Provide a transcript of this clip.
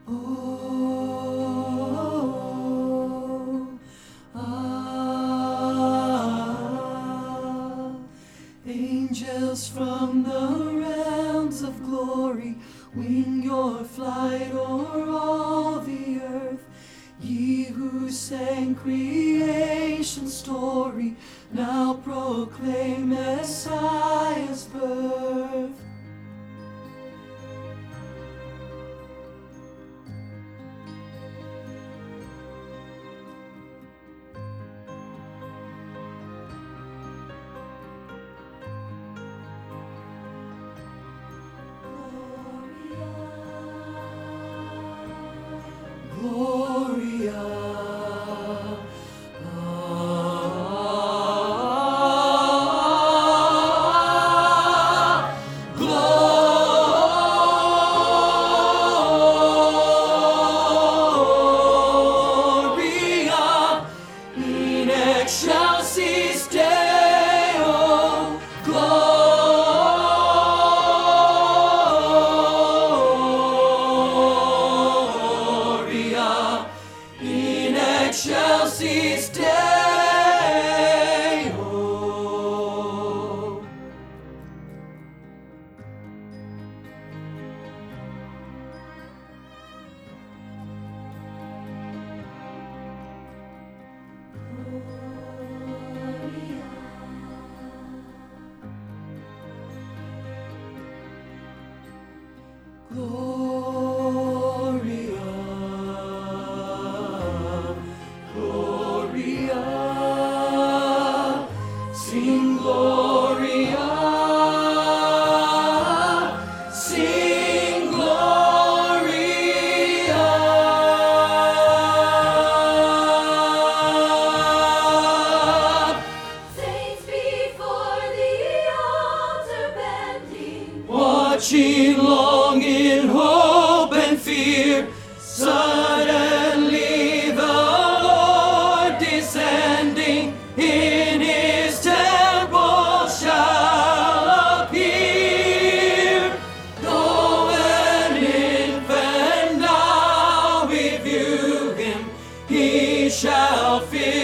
Oh, ah, angels from the realms of glory, wing your flight o'er all the earth. Ye who sang creation's story, now proclaim Messiah's birth. Gloria, Gloria, in excelsis Deo, Gloria, in excelsis Deo. Gloria, Gloria, sing Gloria, sing Gloria. Saints before the altar bending, Watching long in hope and fear, suddenly the Lord descending in his temple shall appear. Though an infant now we view him, he shall fill